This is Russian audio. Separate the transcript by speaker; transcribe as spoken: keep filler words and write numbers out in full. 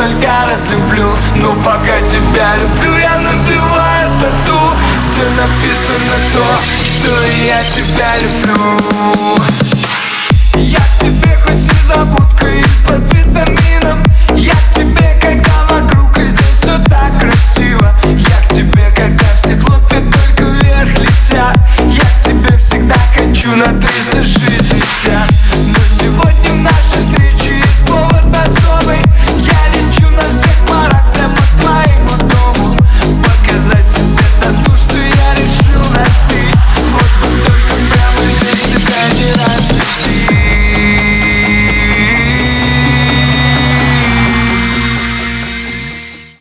Speaker 1: только разлюблю. Но пока тебя люблю, я набиваю тату, где написано то, что я тебя люблю. Я к тебе хоть незабудка и под витамином. Я к тебе, когда вокруг и здесь все так красиво. Я к тебе, когда все хлопья только вверх летят.